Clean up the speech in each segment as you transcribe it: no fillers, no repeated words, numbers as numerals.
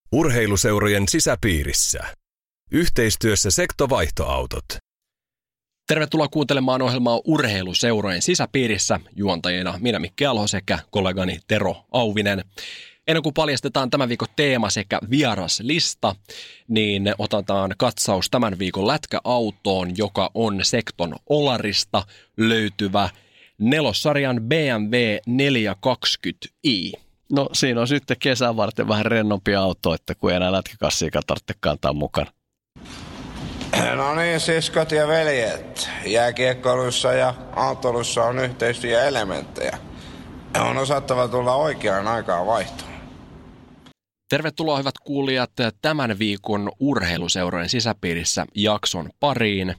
Urheiluseurojen sisäpiirissä. Yhteistyössä Sektovaihtoautot. Tervetuloa kuuntelemaan ohjelmaa Urheiluseurojen sisäpiirissä. Juontajina minä Mikki Alho sekä kollegani Tero Auvinen. Ennen kuin paljastetaan tämän viikon teema sekä vieraslista, niin otetaan katsaus tämän viikon lätkäautoon, joka on Sekton Olarista löytyvä nelossarjan BMW 420i. No siinä on sitten kesän varten vähän rennompi auto, että kun ei enää lätkäkassiikaan tarvitse kantaa mukana. No niin, siskot ja veljet. Jääkiekkoilussa ja autoilussa on yhteistyöelementtejä. On osattava tulla oikeaan aikaan vaihtoon. Tervetuloa hyvät kuulijat tämän viikon Urheiluseurojen sisäpiirissä jakson pariin.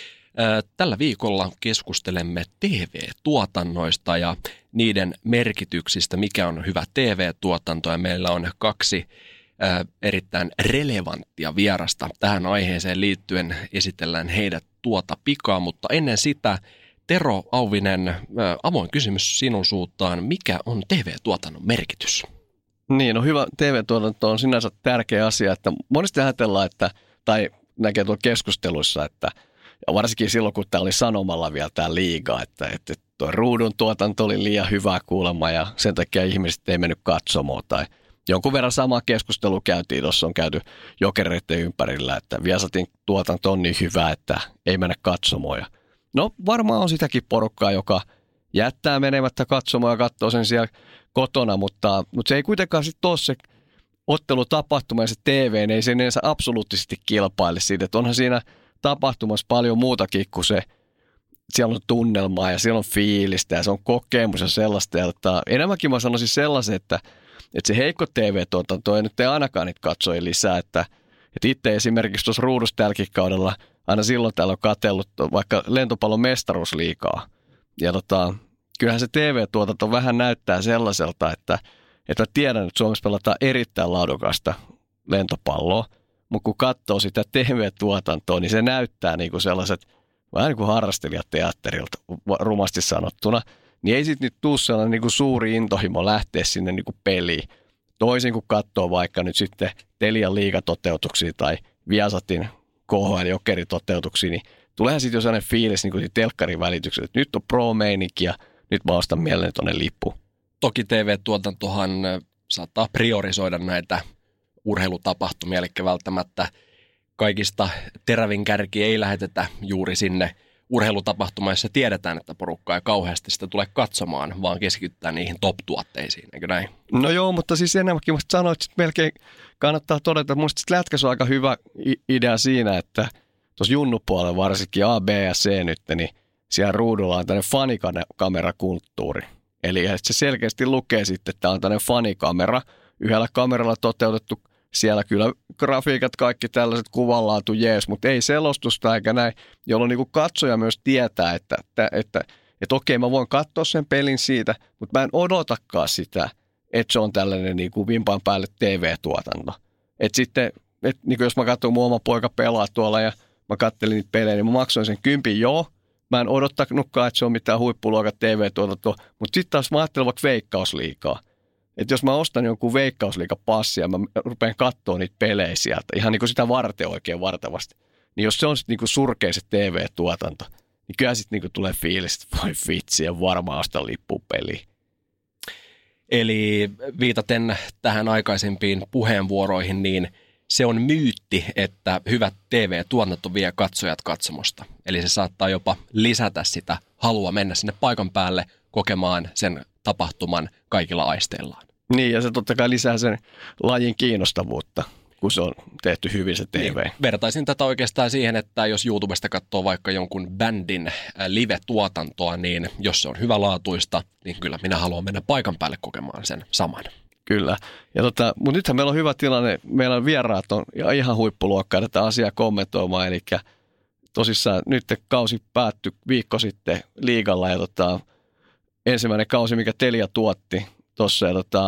Tällä viikolla keskustelemme TV-tuotannoista ja niiden merkityksistä, mikä on hyvä TV-tuotanto, ja meillä on kaksi erittäin relevanttia vierasta tähän aiheeseen liittyen. Esitellään heidät tuota pikaa, mutta ennen sitä Tero Auvinen, avoin kysymys sinun suuntaan, mikä on TV-tuotannon merkitys? Niin, no hyvä TV-tuotanto on sinänsä tärkeä asia, että monesti ajatellaan, että, tai näkee tuolla keskusteluissa, että ja varsinkin silloin, kun tämä oli sanomalla vielä tämä liiga, että tuo ruudun tuotanto oli liian hyvää kuulemma ja sen takia ihmiset ei mennyt katsomaan. Tai jonkun verran samaa keskustelua käytiin, tuossa on käyty Jokereiden ympärillä, että Viasatin tuotanto on niin hyvä, että ei mennä katsomaan. Ja no varmaan on sitäkin porukkaa, joka jättää menemättä katsomaan ja katsoo sen siellä kotona, mutta se ei kuitenkaan sitten ole se ottelutapahtuma ja se TV, ei sen ensin absoluuttisesti kilpaile siitä, että onhan siinä tapahtumassa paljon muutakin kuin se, siellä on tunnelmaa ja siellä on fiilistä ja se on kokemus ja sellaista. Ja enemmänkin mä sanoisin sellaisen, että se heikko TV-tuotanto ei nyt ainakaan niitä katsojia lisää. Että itse esimerkiksi tuossa ruudussa tälläkin kaudella aina silloin täällä on katsellut vaikka lentopallon mestaruusliigaa. Ja kyllähän se TV-tuotanto vähän näyttää sellaiselta, että tiedän, että Suomessa pelataan erittäin laadukasta lentopalloa. Mutta kun katsoo sitä TV-tuotantoa, niin se näyttää niinku sellaiset, vähän niin kuin harrastelijateatterilta rumasti sanottuna, niin ei sitten nyt tule sellainen niinku suuri intohimo lähteä sinne niinku peliin. Toisin kuin katsoo vaikka nyt sitten Telian liigatoteutuksia tai Viasatin KHL-jokeritoteutuksia, niin tuleehan sitten jo sellainen fiilis niin telkkarin välityksellä, että nyt on pro-meininki ja nyt mä ostan mielelläni tuonne lippu. Toki TV-tuotantohan saattaa priorisoida näitä urheilutapahtumia, eli välttämättä kaikista terävin kärki ei lähetetä juuri sinne urheilutapahtumaan, jossa tiedetään, että porukka ei kauheasti sitä tule katsomaan, vaan keskityttää niihin top-tuotteisiin, eikö näin? No joo, mutta siis enemmänkin musta sanoit, että melkein kannattaa todeta, että musta lätkässä on aika hyvä idea siinä, että tuossa junnupuolella varsinkin A, B ja C nyt, niin siellä ruudulla on tämmöinen fanikamerakulttuuri. Eli se selkeästi lukee sitten, että tämä on tämmöinen fanikamera, yhdellä kameralla toteutettu. Siellä kyllä grafiikat, kaikki tällaiset kuvanlaatu jees, mutta ei selostusta eikä näin, jolloin niin kuin katsoja myös tietää, että okei, mä voin katsoa sen pelin siitä, mutta mä en odotakaan sitä, että se on tällainen niin kuin vimpan päälle TV-tuotanto. Että sitten, niin kuin jos mä katson mun oma poika pelaa tuolla ja mä kattelin niitä pelejä, niin mä maksoin sen 10, joo. Mä en odottanutkaan, että se on mitään huippuluokan TV-tuotantoa, mutta sitten taas mä ajattelen vaikka Veikkausliigaa. Että jos mä ostan jonkun Veikkausliiga-passia ja mä rupean katsoa niitä pelejä sieltä, ihan niin kuin sitä varten oikein vartavasti, niin jos se on sitten niin kuin surkea se TV-tuotanto, niin kyllä sitten niin kuin tulee fiilis, että voi vitsi ja varmaan ostaa lippupeliä. Eli viitaten tähän aikaisempiin puheenvuoroihin, niin se on myytti, että hyvät TV-tuotanto vie katsojat katsomosta. Eli se saattaa jopa lisätä sitä halua mennä sinne paikan päälle kokemaan sen tapahtuman kaikilla aisteillaan. Niin, ja se totta kai lisää sen lajin kiinnostavuutta, kun se on tehty hyvin se TV. Niin, vertaisin tätä oikeastaan siihen, että jos YouTubesta katsoo vaikka jonkun bändin live-tuotantoa, niin jos se on hyvälaatuista, niin kyllä minä haluan mennä paikan päälle kokemaan sen saman. Kyllä. Ja mutta nythän meillä on hyvä tilanne. Meillä vieraat on ihan huippuluokkaa tätä asiaa kommentoimaan. Eli tosissaan nyt kausi päättyi viikko sitten liigalla ja ensimmäinen kausi, mikä Telia tuotti tuossa.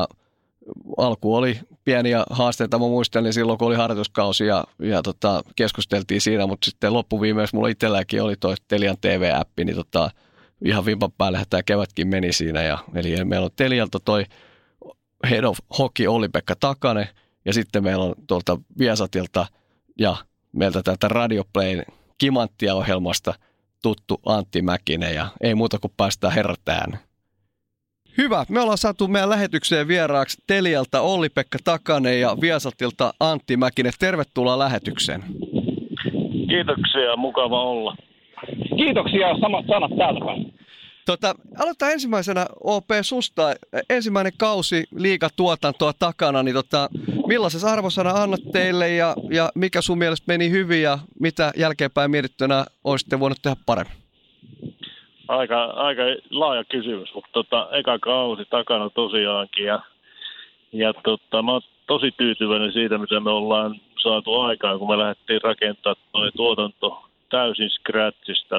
Alku oli pieniä haasteita, mä muistelin silloin, kun oli harjoituskausi ja keskusteltiin siinä, mutta sitten loppuviimeksi mulla itselläkin oli toi Telian TV-appi, niin ihan vimpan päälle tämä kevätkin meni siinä. Eli meillä on Telialta toi Head of Hockey Olli-Pekka Takanen Ja sitten meillä on tuolta Viasatilta ja meiltä täältä Radioplayn Kimanttia-ohjelmasta tuttu Antti Mäkinen ja ei muuta kuin päästään herrat ääneen. Hyvä. Me ollaan saatu meidän lähetykseen vieraaksi Telialta Olli-Pekka Takanen ja Viasatilta Antti Mäkinen. Tervetuloa lähetykseen. Kiitoksia, mukava olla. Kiitoksia, samat sanat täältä päin. Aloitetaan ensimmäisenä OP susta. Ensimmäinen kausi liigatuotantoa takana, niin millaisen arvosana annat teille ja mikä sun mielestä meni hyvin ja mitä jälkeenpäin mietittynä olisitte voinut tehdä paremmin? Aika laaja kysymys, mutta eka kausi takana tosiaankin ja mä oon tosi tyytyväinen siitä, mitä me ollaan saatu aikaan, kun me lähdettiin rakentamaan tuo tuotanto täysin scratchista,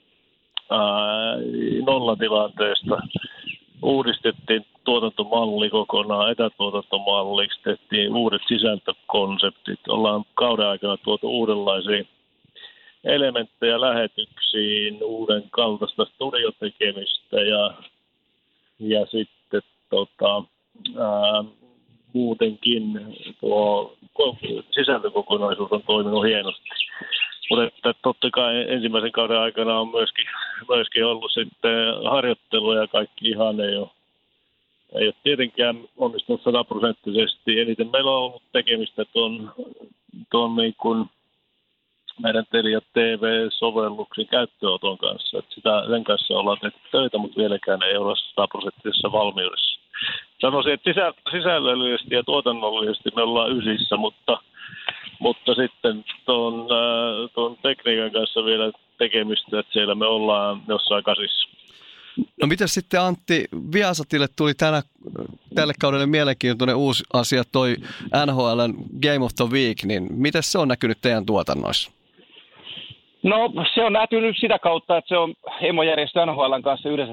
nollatilanteesta. Uudistettiin tuotantomalli kokonaan etätuotantomalliksi, tehtiin uudet sisältökonseptit, ollaan kauden aikana tuotu uudenlaisia elementtejä lähetyksiin, uuden kaltaista studiotekemistä ja sitten muutenkin tuo sisältökokonaisuus on toiminut hienosti. Mutta totta kai ensimmäisen kauden aikana on myöskin ollut sitten harjoittelua ja kaikki ihan ei ole tietenkään onnistunut 100%. Eniten meillä on ollut tekemistä tuon niin kuin meidän Telia TV-sovelluksen käyttöönoton kanssa. Sen kanssa ollaan tehty töitä, mutta vieläkään ei ole 100% valmiudessa. Sanoisin, että sisällöllisesti ja tuotannollisesti me ollaan ysissä, mutta sitten tuon tekniikan kanssa vielä tekemistä, että siellä me ollaan jossain kasissa. No miten sitten Antti, Viasatille tuli tälle kaudelle mielenkiintoinen uusi asia, toi NHL:n Game of the Week, niin miten se on näkynyt teidän tuotannoissa? No se on näkynyt sitä kautta, että se on emojärjestö NHL:n kanssa yhdessä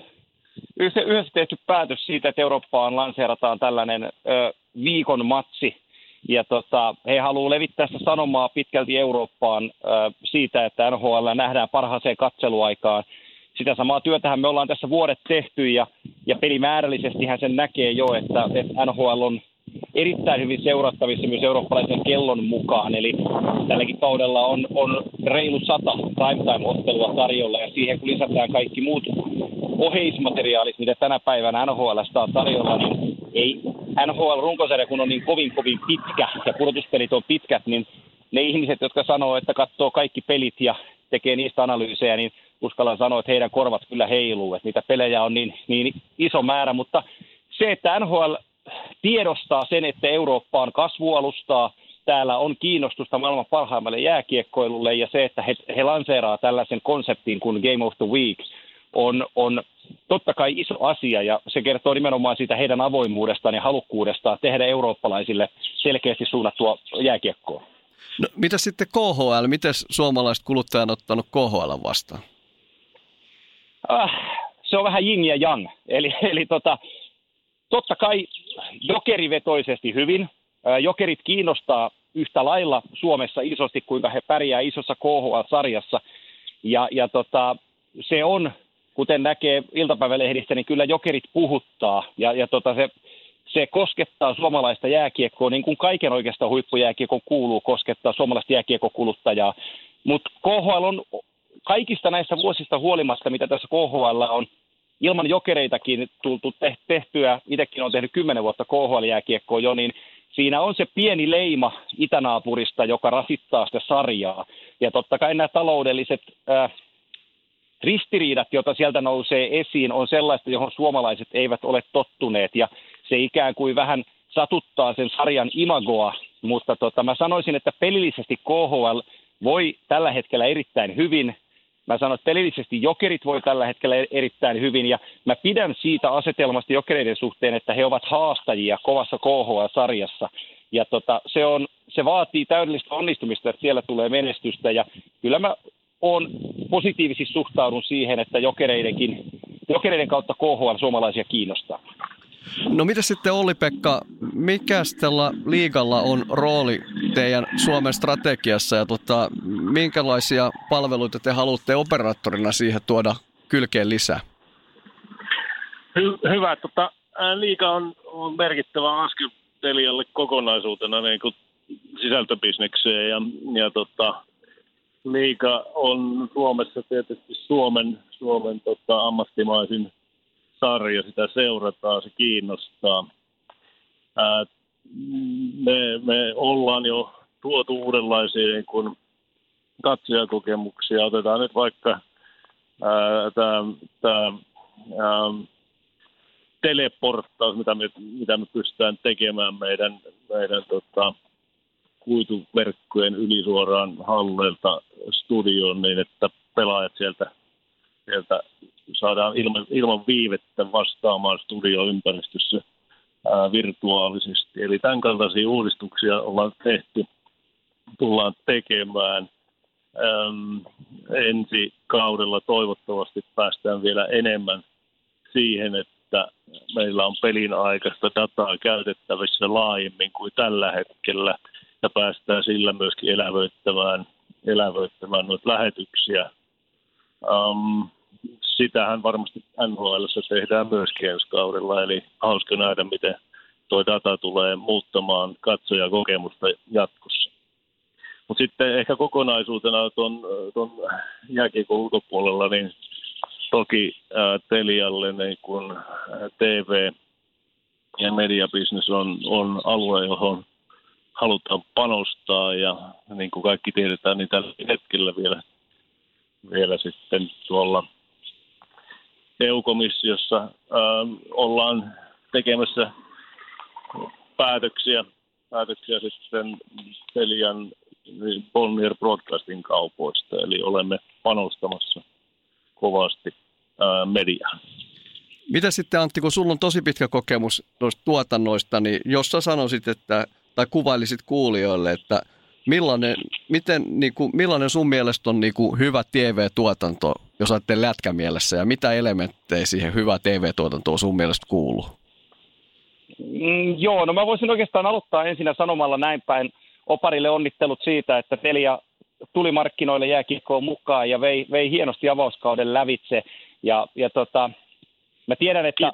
tehty päätös siitä, että Eurooppaan lanseerataan tällainen viikon matsi. Ja he haluavat levittää sitä sanomaa pitkälti Eurooppaan siitä, että NHL nähdään parhaaseen katseluaikaan. Sitä samaa työtähän me ollaan tässä vuodet tehty ja pelimäärällisesti sen näkee jo, että NHL on erittäin hyvin seurattavissa myös eurooppalaisen kellon mukaan. Eli tälläkin kaudella on reilu 100 primetime-ottelua tarjolla ja siihen kun lisätään kaikki muut oheismateriaalit, mitä tänä päivänä NHL:stä on tarjolla, niin ei NHL-runkosarja, kun on niin kovin pitkä ja pudotuspelit on pitkät, niin ne ihmiset, jotka sanoo, että katsoo kaikki pelit ja tekee niistä analyysejä, niin uskallan sanoa, että heidän korvat kyllä heiluu, että niitä pelejä on niin iso määrä, mutta se, että NHL tiedostaa sen, että Eurooppa on kasvualustaa, täällä on kiinnostusta maailman parhaimmalle jääkiekkoilulle ja se, että he lanseeraa tällaisen konseptin kuin Game of the Week on totta kai iso asia ja se kertoo nimenomaan siitä heidän avoimuudestaan ja halukkuudestaan tehdä eurooppalaisille selkeästi suunnattua jääkiekkoa. No, mitä sitten KHL? Miten suomalaiset kuluttajat on ottanut KHL vastaan? Se on vähän yin ja yang. Eli totta kai jokerivetoisesti hyvin. Jokerit kiinnostaa yhtä lailla Suomessa isosti, kuinka he pärjää isossa KHL-sarjassa. Ja se on, kuten näkee iltapäivälehdistä, niin kyllä jokerit puhuttaa. Se koskettaa suomalaista jääkiekkoa, niin kuin kaiken oikeastaan huippujääkiekon kuuluu koskettaa suomalaista jääkiekkokuluttajaa. Mutta KHL on kaikista näistä vuosista huolimatta, mitä tässä KHL on, ilman jokereitakin tultu tehtyä, itsekin on tehnyt 10 vuotta KHL-jääkiekkoa jo, niin siinä on se pieni leima itänaapurista, joka rasittaa sitä sarjaa. Ja totta kai nämä taloudelliset ristiriidat, joita sieltä nousee esiin, on sellaista, johon suomalaiset eivät ole tottuneet. Ja se ikään kuin vähän satuttaa sen sarjan imagoa, mutta mä sanoisin, että pelillisesti KHL voi tällä hetkellä erittäin hyvin. Mä sanon, että pelillisesti jokerit voi tällä hetkellä erittäin hyvin, ja mä pidän siitä asetelmasta jokereiden suhteen, että he ovat haastajia kovassa KHL-sarjassa. Ja se vaatii täydellistä onnistumista, että siellä tulee menestystä, ja kyllä mä positiivisesti suhtaudun siihen, että jokereiden kautta KHL suomalaisia kiinnostaa. No mitä sitten Olli-Pekka, mikä tällä liigalla on rooli teidän Suomen strategiassa ja minkälaisia palveluita te haluatte operaattorina siihen tuoda kylkeen lisää? Hyvä. Liiga on merkittävä askel Telialle kokonaisuutena niin kuin sisältöbisnekseen ja liiga on Suomessa tietysti Suomen ammattimaisin sarja, sitä seurataan, se kiinnostaa. Me ollaan jo tuotu uudenlaisia niin kuin katsojakokemuksia. Otetaan nyt vaikka tämä teleporttaus, mitä me pystytään tekemään meidän kuituverkkojen ylisuoraan halleilta studioon niin, että pelaajat sieltä saadaan ilman viivettä vastaamaan studioympäristössä virtuaalisesti. Eli tämän kaltaisia uudistuksia ollaan tehty, tullaan tekemään. Ensi kaudella toivottavasti päästään vielä enemmän siihen, että meillä on pelin aikaista dataa käytettävissä laajemmin kuin tällä hetkellä ja päästään sillä myöskin elävöittämään noita lähetyksiä. Sitähän varmasti NHL:ssä tehdään myöskin ensi kaudella, eli hauska nähdä, miten tuo data tulee muuttamaan katsojakokemusta jatkossa. Mutta sitten ehkä kokonaisuutena tuon jääkiekon ulkopuolella, niin toki Telialle niin kun TV- ja mediabisnes on alue, johon halutaan panostaa ja niin kuin kaikki tiedetään, niin tällä hetkellä vielä sitten tuolla EU-komissiossa ollaan tekemässä päätöksiä sitten Telian Bonnier Broadcasting kaupoista, eli olemme panostamassa kovasti mediaan. Mitä sitten, Antti, kun sulla on tosi pitkä kokemus noista tuotannoista, niin jos sä sanoisit, tai kuvailisit kuulijoille, että millainen sun mielestä on hyvä TV-tuotanto, jos ajattelee lätkämielessä, ja mitä elementtejä siihen hyvä TV-tuotantoon sun mielestä kuuluu? Joo, no mä voisin oikeastaan aloittaa ensinnä sanomalla näin päin. Oparille onnittelut siitä, että Telia tuli markkinoille jääkiekkoon mukaan ja vei hienosti avauskauden lävitse. Ja mä tiedän, että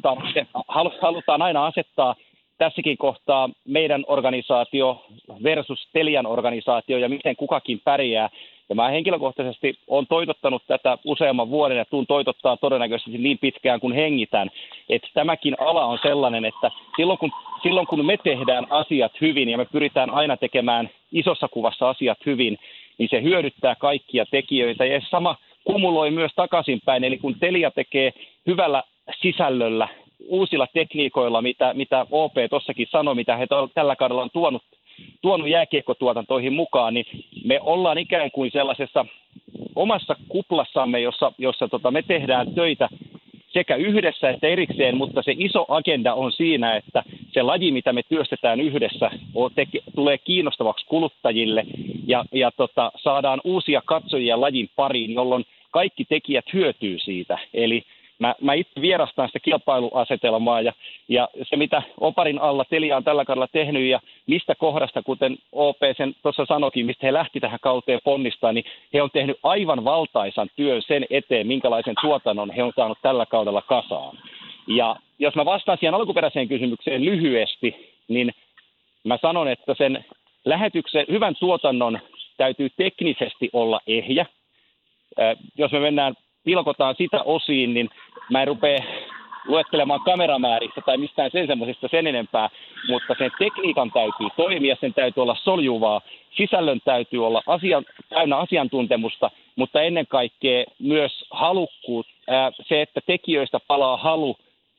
halutaan aina asettaa tässäkin kohtaa meidän organisaatio versus Telian organisaatio ja miten kukakin pärjää. Ja mä henkilökohtaisesti olen toitottanut tätä useamman vuoden ja tuun toitottaa todennäköisesti niin pitkään kuin hengitän. Että tämäkin ala on sellainen, että silloin kun me tehdään asiat hyvin ja me pyritään aina tekemään isossa kuvassa asiat hyvin, niin se hyödyttää kaikkia tekijöitä. Ja sama kumuloi myös takaisinpäin. Eli kun Telia tekee hyvällä sisällöllä, uusilla tekniikoilla, mitä OP tuossakin sanoi, mitä he tällä kaudella on tuonut jääkiekkotuotantoihin mukaan, niin me ollaan ikään kuin sellaisessa omassa kuplassamme, jossa me tehdään töitä sekä yhdessä että erikseen, mutta se iso agenda on siinä, että se laji, mitä me työstetään yhdessä, tulee kiinnostavaksi kuluttajille ja saadaan uusia katsojia lajin pariin, jolloin kaikki tekijät hyötyy siitä. Eli mä itse vierastan sitä kilpailuasetelmaa ja se, mitä Oparin alla Telia on tällä kaudella tehnyt ja mistä kohdasta, kuten OP sen tuossa sanoikin, mistä he lähti tähän kauteen ponnistaan, niin he on tehnyt aivan valtaisan työn sen eteen, minkälaisen tuotannon he on saanut tällä kaudella kasaan. Ja jos mä vastaan siihen alkuperäiseen kysymykseen lyhyesti, niin mä sanon, että sen lähetyksen, hyvän tuotannon täytyy teknisesti olla ehjä. Jos me pilkotaan sitä osiin, niin mä en rupea luettelemaan kameramääristä tai mistään sen semmoisesta sen enempää, mutta sen tekniikan täytyy toimia, sen täytyy olla soljuvaa, sisällön täytyy olla täynnä asiantuntemusta, mutta ennen kaikkea myös halukkuus, se, että tekijöistä palaa halu,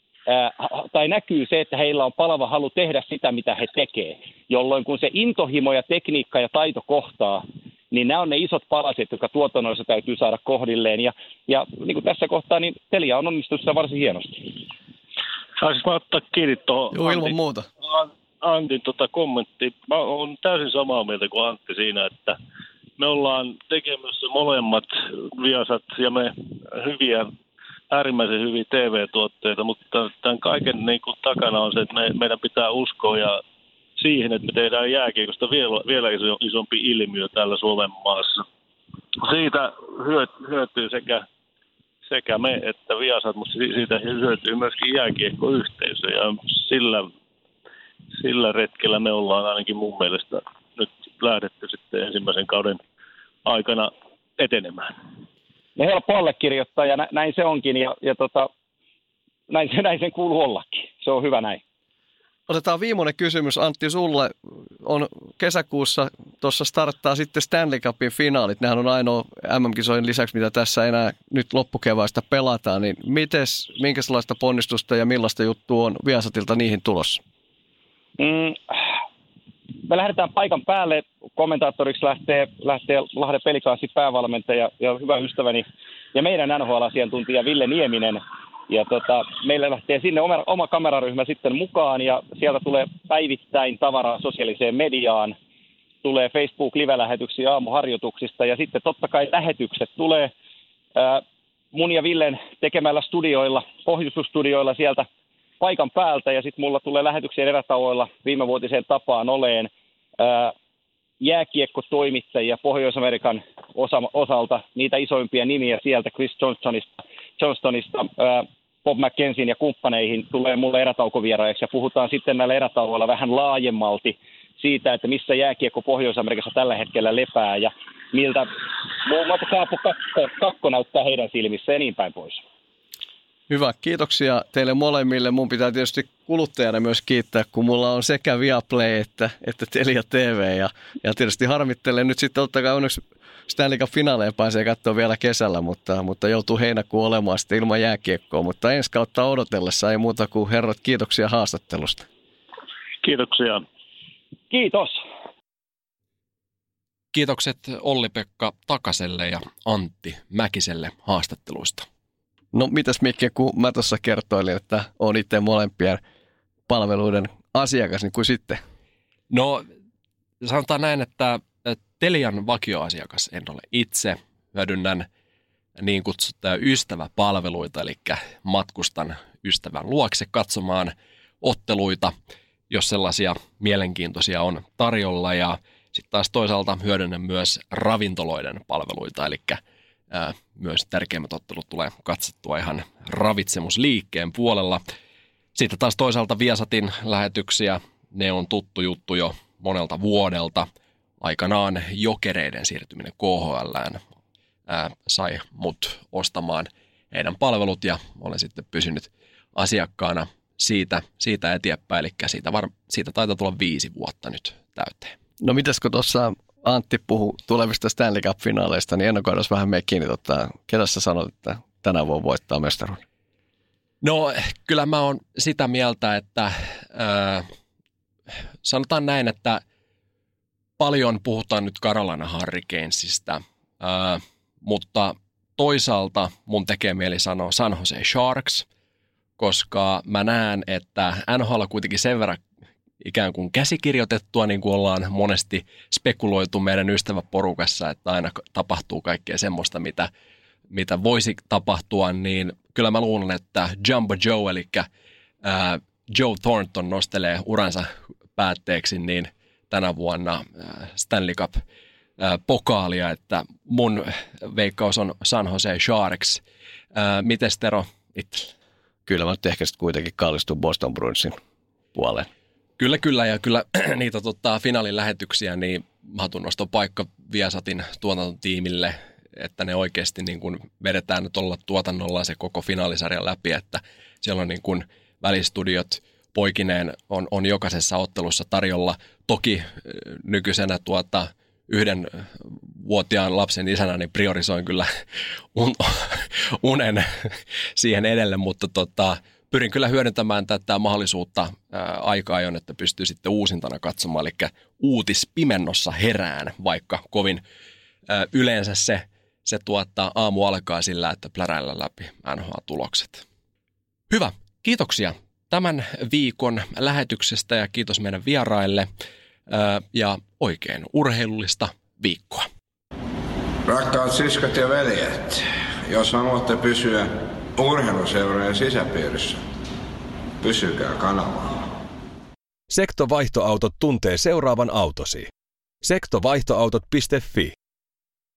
tai näkyy se, että heillä on palava halu tehdä sitä, mitä he tekee, jolloin kun se intohimo ja tekniikka ja taito kohtaa, niin nämä on ne isot palaset, jotka tuotannoissa täytyy saada kohdilleen. Ja niin kuin tässä kohtaa, niin Telia on onnistunut varsin hienosti. Saisinko mä ottaa kiinni tuohon Joo, ilman muuta. Antin kommenttiin. Mä oon täysin samaa mieltä kuin Antti siinä, että me ollaan tekemässä molemmat Viasat ja me äärimmäisen hyviä TV-tuotteita, mutta tämän kaiken niin kuin takana on se, että meidän pitää uskoa ja siihen, että me tehdään jääkiekosta vielä isompi ilmiö täällä Suomen maassa. Siitä hyötyy sekä me että Viasat, mutta siitä hyötyy myöskin jääkiekkoyhteisö ja sillä retkellä me ollaan ainakin mun mielestä nyt lähdetty sitten ensimmäisen kauden aikana etenemään. No helppo allekirjoittaa ja näin se onkin ja näin sen kuuluu ollakin. Se on hyvä näin. Otetaan viimeinen kysymys, Antti, sulle. On kesäkuussa, tuossa starttaa sitten Stanley Cupin finaalit. Nehän on ainoa MM-kisojen lisäksi, mitä tässä enää nyt loppukeväästä pelataan. Niin minkälaista ponnistusta ja millaista juttua on Viasatilta niihin tulossa? Me lähdetään paikan päälle. Kommentaattoriksi lähtee Lahden Pelikanssin päävalmentaja ja hyvä ystäväni ja meidän NHL-asiantuntija Ville Nieminen. Ja meille lähtee sinne oma kameraryhmä sitten mukaan ja sieltä tulee päivittäin tavaraa sosiaaliseen mediaan. Tulee Facebook-live-lähetyksiä aamuharjoituksista ja sitten totta kai lähetykset tulee mun ja Villen tekemällä studioilla, pohjustusstudioilla sieltä paikan päältä. Ja sitten mulla tulee lähetyksiä erätauoilla viimevuotiseen tapaan oleen jääkiekkotoimittajia Pohjois-Amerikan osalta, niitä isoimpia nimiä sieltä Chris Johnstonista, Bob McKenzien ja kumppaneihin tulee mulle erätaukovieraiksi ja puhutaan sitten näillä erätauoilla vähän laajemmalti siitä, että missä jääkiekko Pohjois-Amerikassa tällä hetkellä lepää ja miltä muun muassa Kaapo Kakko näyttää heidän silmissä ja niin päin pois. Hyvä, kiitoksia teille molemmille. Mun pitää tietysti kuluttajana myös kiittää, kun mulla on sekä Viaplay että Telia TV ja tietysti harmittelen nyt sitten totta kai onneksi Stanley Cup-finaaleja pääsee katsoa vielä kesällä, mutta joutuu heinäkuun olemaan sitten ilman jääkiekkoa. Mutta ensi kautta odotellessa ei muuta kuin herrat, kiitoksia haastattelusta. Kiitoksia. Kiitos. Kiitokset Olli-Pekka Takaselle ja Antti Mäkiselle haastatteluista. No mitäs Mikke, kun mä tuossa kertoilin, että on itse molempien palveluiden asiakas, niin kuin sitten? No sanotaan näin, että Telian vakioasiakas en ole itse. Hyödynnän niin kutsuttuja ystäväpalveluita, eli matkustan ystävän luokse katsomaan otteluita, jos sellaisia mielenkiintoisia on tarjolla. Ja sitten taas toisaalta hyödynnän myös ravintoloiden palveluita, eli myös tärkeimmät ottelut tulee katsottua ihan ravitsemusliikkeen puolella. Sitten taas toisaalta Viasatin lähetyksiä, ne on tuttu juttu jo monelta vuodelta. Aikanaan Jokereiden siirtyminen KHL:ään sai mut ostamaan heidän palvelut ja olen sitten pysynyt asiakkaana siitä eteenpäin, eli siitä taitaa tulla 5 vuotta nyt täyteen. No mitäs kun tuossa Antti puhui tulevista Stanley Cup-finaaleista, niin ennakoidaan vähän meidän kiinni. Ketä sä sanot, että tänään voi voittaa mestaruuden? No kyllä mä oon sitä mieltä, että sanotaan näin, että paljon puhutaan nyt Carolina Hurricanesista, mutta toisaalta mun tekee mieli sanoa San Jose Sharks, koska mä näen, että NHL on kuitenkin sen verran ikään kuin käsikirjoitettua, niin kuin ollaan monesti spekuloitu meidän ystäväporukassa, että aina tapahtuu kaikkea semmoista, mitä voisi tapahtua, niin kyllä mä luulen, että Jumbo Joe, eli Joe Thornton nostelee uransa päätteeksi, niin tänä vuonna Stanley Cup-pokaalia, että mun veikkaus on San Jose Sharks. Mites Tero itsellä? Kyllä mä nyt ehkä sitten kuitenkin kallistun Boston Bruinsin puoleen. Kyllä, ja kyllä niitä finaalin lähetyksiä, niin hatunnoston paikka Viasatin tuotantotiimille, että ne oikeasti niin kuin vedetään nyt olla tuotannolla se koko finaalisarjan läpi, että siellä on niin kuin välistudiot poikineen on jokaisessa ottelussa tarjolla. Toki nykyisenä 1-vuotiaan lapsen isänä niin priorisoin kyllä unen siihen edelle, mutta pyrin kyllä hyödyntämään tätä mahdollisuutta aikaa ajoin, että pystyy sitten uusintana katsomaan, eli uutispimennossa herään, vaikka kovin yleensä se aamu alkaa sillä, että pläräillä läpi NHL-tulokset. Hyvä, kiitoksia tämän viikon lähetyksestä ja kiitos meidän vieraille ja oikein urheilullista viikkoa. Rakkaat siskot ja veljet, jos haluatte pysyä urheiluseurojen sisäpiirissä, pysykää kanavalla. Sektovaihtoautot tuntee seuraavan autosi. Sektovaihtoautot.fi